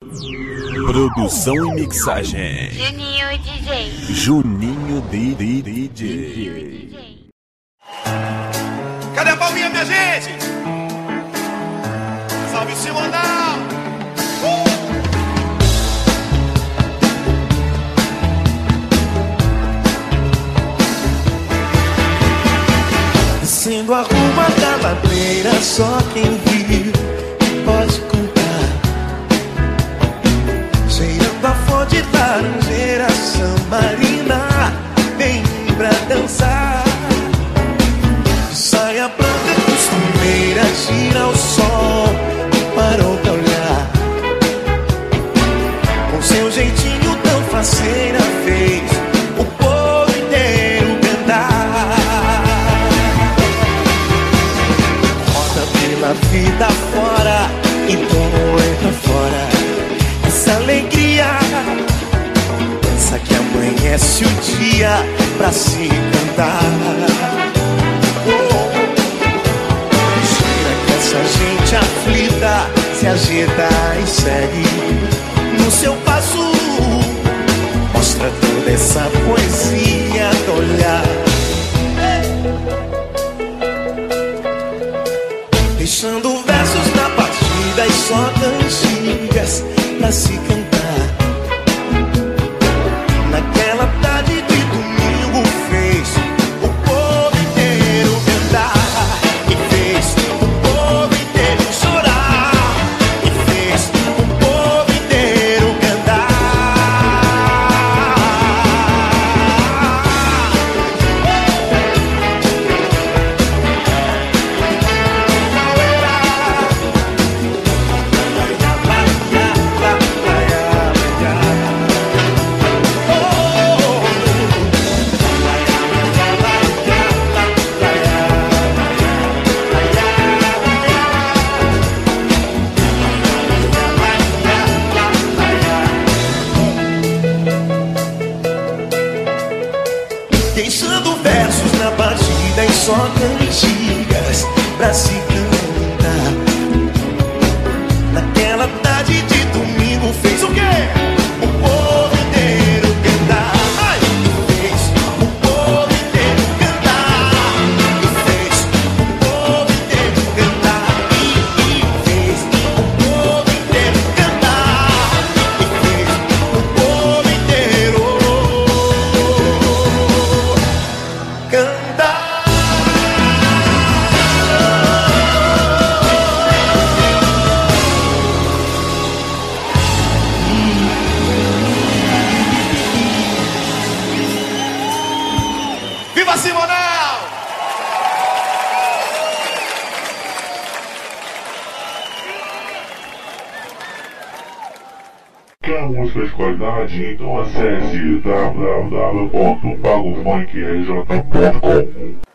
Produção e mixagem Juninho DJ. Juninho DJ. Cadê a palminha, minha gente? Salve Simonal! Descendo a rua da ladeira, só quem viu pode contar. Cheirando a fonte laranjeira, Samarina, vem pra dançar. Saia branca, costumeira, tira o sol e parou pra olhar. Com seu jeitinho tão faceira, fez o povo inteiro cantar. Roda pela vida fora e toma pra fora essa alegria. Pensa que amanhece o dia pra se cantar. Essa gente aflita se agita e segue no seu passo. Mostra toda essa poesia do olhar, deixando versos na partida e só cantigas pra se cantar. Naquela tarde de domingo fez o povo inteiro cantar. Deixando versos na partida e só cantigas pra se cantar. Naquela tarde de domingo fez o quê? O povo inteiro cantar. Fez o povo inteiro cantar. E fez o povo inteiro cantar. E fez o povo inteiro cantar. E fez o povo inteiro cantar. Viva Simonal! Quer música de qualidade? Então acesse www.pagofunkrj.com.